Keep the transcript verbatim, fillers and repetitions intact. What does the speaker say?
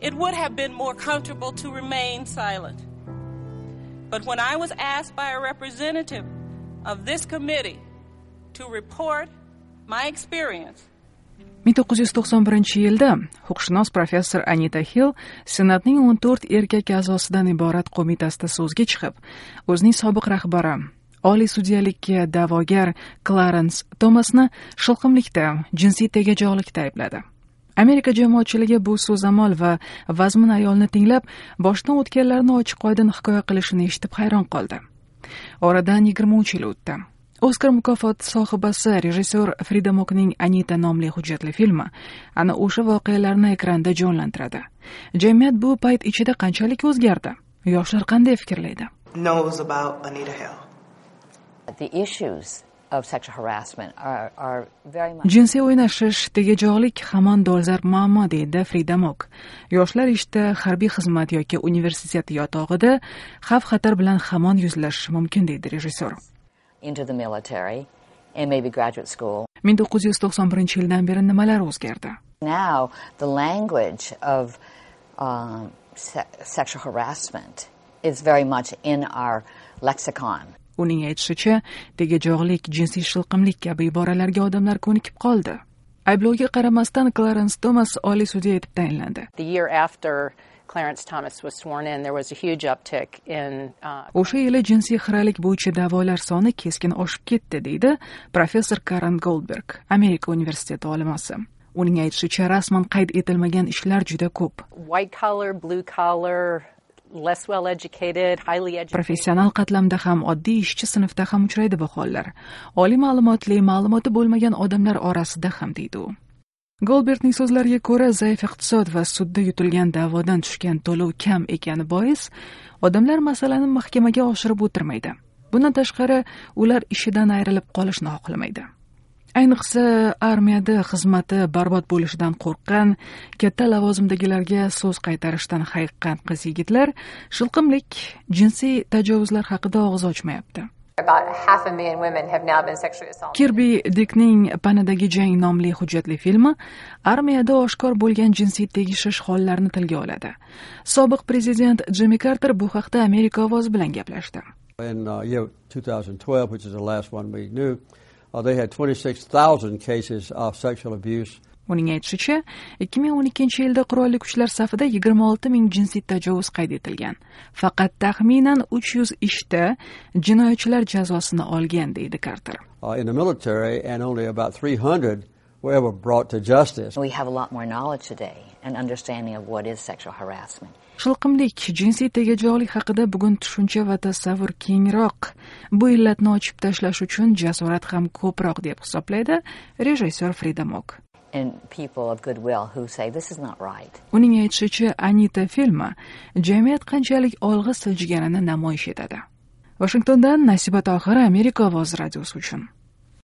it would have been more comfortable to remain silent. But when I was asked by a representative of this committee to report my experience, ming to'qqiz yuz to'qson birinchi yilda huquqshunos professor Anita Hill Senatning o'n to'rt erkak a'zosidan iborat qo'mitasida so'zga chiqib, o'zining sobiq rahbari Oliy sudyalikka da'vogar Clarence Thomasni shilqimlikda, jinsiy tegajog'likda aybladi. Amerika jamoatchiligi bu so'zamol va vazmin ayolni tinglab, boshdan o'tganlarni ochiq-oydin hikoya qilishini eshitib hayron qoldi. Oradan yigirma uch yil o'tdi. Oskar mukofoti sohibasi rejissyor Frida Mokning Anita nomli hujjatli filmi ana o'sha voqealarni ekranda jonlantiradi. Jamiyat bu payt ichida qanchalik o'zgardi? Yoshlar qanday fikrlaydi? Knows about Anita Hill. The issues of sexual harassment are, are very much... Jinsiy o'ynashish, tegajog'lik hamon dolzarb muammo deydi Frida Mok. Yoshlar ishda, harbiy xizmat yoki universitet yotog'ida xavf-xatar bilan hamon yuzlashishi mumkin deydi rejissyor. Into the military and maybe graduate school. ming to'qqiz yuz to'qson birinchi yildan beri nimalar o'zgardi? Now the language of um, se- sexual harassment is very much in our lexicon. Uning aytishicha, tegajog'lik, jinsiy shilqimlik kabi iboralarga odamlar ko'nikib qoldi. Ayblovga qaramasdan Clarence Thomas Oliy sudya etib tayinlandi. The year after Clarence Thomas was sworn in, there was a huge uptick in uh, O'sha yili jinsiy xiralik bo'yicha da'volar soni keskin oshib ketdi, deydi professor Karen Goldberg, Amerika universiteti olimasi. Uning aytishicha, rasman qayd etilmagan ishlar juda ko'p. White collar, blue collar, less well educated, highly educated. Professional qatlamda ham, oddiy ishchi sinfda ham uchraydi bu hollar. Oliy ma'lumotli, ma'lumoti bo'lmagan odamlar orasida ham, deydi u. Goldbergning so'zlariga ko'ra, zaif iqtisod va sudda yutilgan da'vodan tushgan to'lov kam ekani bois, odamlar masalani mahkamaga oshirib o'tirmaydi. Bundan tashqari, ular ishidan ayrilib qolishni xohlamaydi. Ayniqsa, armiyada xizmati barbod bo'lishidan qo'rqqan, katta lavozimdagilarga so'z qaytarishdan hayiqqan qiz-yigitlar shilqimlik, jinsiy tajovuzlar haqida og'iz ochmayapti. About half a million women have now been sexually assaulted. Kirby Dickning Panadagi jang nomli hujjatli filmi armiyada oshkor bo'lgan jinsiy tegishish hollarini tilga oladi. Sobiq prezident Jimmy Carter bu haqda Amerika ovozi bilan gaplashdi. In uh, year twenty twelve, which is the last one we knew, uh, they had twenty-six thousand cases of sexual abuse. Uning aytishicha, ikki ming o'n ikkinchi yilda qurolli kuchlar safida yigirma olti ming jinsiy tajovuz qayd etilgan. Faqat taxminan uch yuz ishda jinoyatchilar jazosini olgan, deydi Carter. Uh, in the military, and only about three hundred were ever brought to justice. We have a lot more knowledge today and understanding of what is sexual harassment. Shilqimlik, jinsiy tegajog'lik haqida bugun tushuncha va tasavvur kengroq. Bu illatni ochib tashlash uchun jasorat ham ko'proq deb hisoblaydi rejissyor Frida Mok. And people of goodwill who say this is not right. Uning aytishicha, Anita filmi jamiyat qanchalik olg'a siljiganini namoyish etadi. Washingtondan Nasiba Tohir, Amerika ovozi radiosi uchun.